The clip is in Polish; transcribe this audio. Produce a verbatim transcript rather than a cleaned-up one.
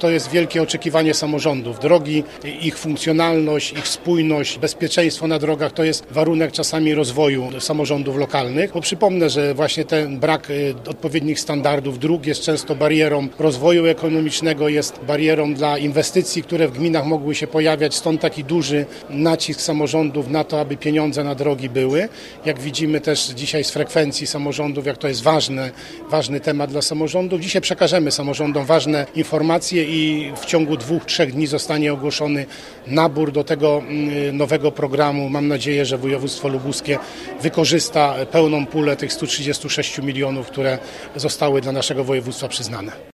To jest wielkie oczekiwanie samorządów. Drogi, ich funkcjonalność, ich spójność, bezpieczeństwo na drogach to jest warunek czasami rozwoju samorządów lokalnych. Bo przypomnę, że właśnie ten brak odpowiednich standardów dróg jest często barierą rozwoju ekonomicznego, jest barierą dla inwestycji, które w gminach mogły się pojawiać. Stąd taki duży nacisk samorządów na to, aby pieniądze na drogi były. Jak widzimy też dzisiaj z frekwencji samorządów, jak to jest ważny, ważny temat dla samorządów. Dzisiaj przekażemy samorządom ważne informacje i w ciągu dwóch, trzech dni zostanie ogłoszony nabór do tego nowego programu. Mam nadzieję, że województwo lubuskie wykorzysta pełną pulę tych stu trzydziestu sześciu milionów, które zostały dla naszego województwa przyznane.